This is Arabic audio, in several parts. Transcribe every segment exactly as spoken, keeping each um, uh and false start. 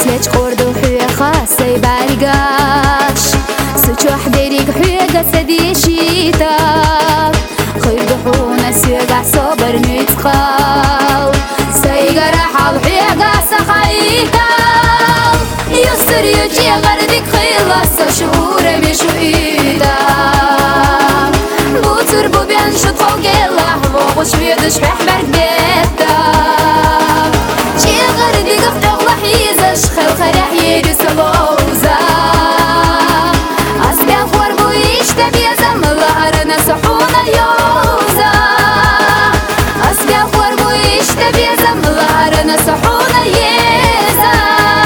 سلج قردو حوية خاصة بارقاش سجوح ديريق حوية قصدي شيتاك خير دحونا سيقع صبر نتقاو سيقع رحال حوية قاسة خيتاو يصر يجي غردك خيلص شهور مشو إيدا بوتر بو بينشط فوق اللحظة وش بيدش بحبر جديدا جي غردك افتغ لحيزش خل خريح يدي سلوزا أسبيع خور بو يشتبي زمل أرنا سحونا يوزا أسبيع خور بو يشتبي زمل أرنا سحونا يزا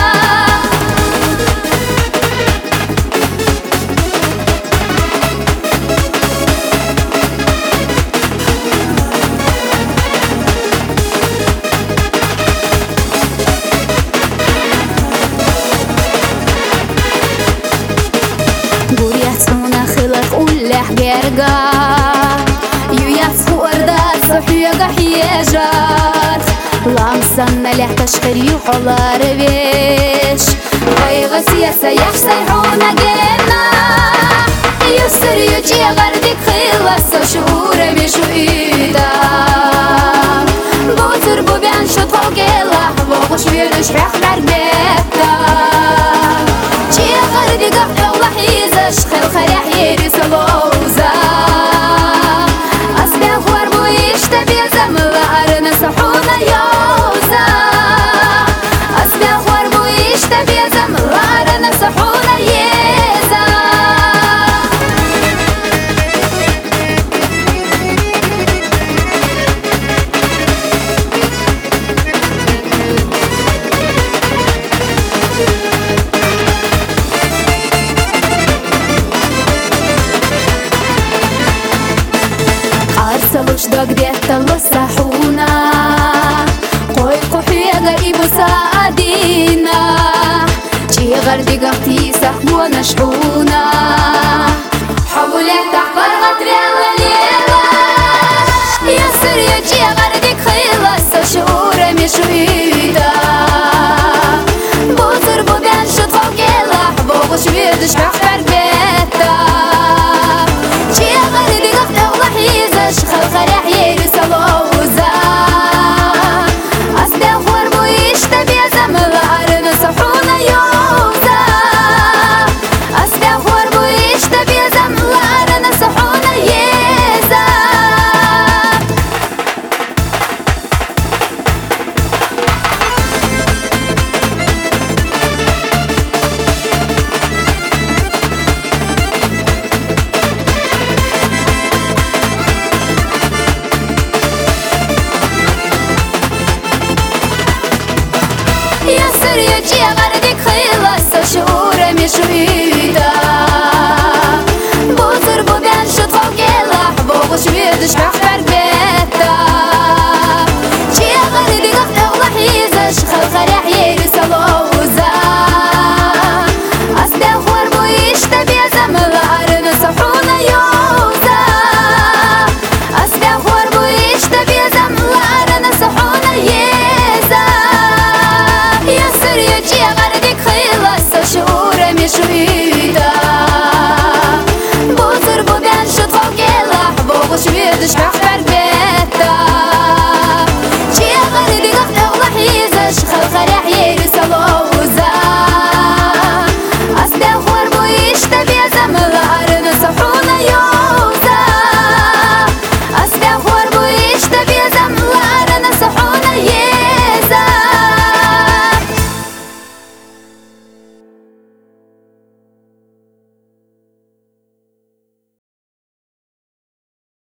جرجا يوياس وردات صحية قحيجات لامسنا لح تشخري وحلار بيش غي غسية سيحسن حونا جينا يسر يجي غردك خيلص شهور مشو إيدا بوتر بو بينشط فوق اللحظة وش بيدش بيخبر جيتا جي غردك افتغ لحيزش خل خريح يدي سلوزا أسبيع خور بو يشتبي زمل أرنا سحونا يوزا أسبيع خور بو يشتبي زمل أرنا سحونا يزا سلوش دا قديتا لصحونا قوي قحية غريب وساعدينا جي غردي قمتي سحمونا شحونا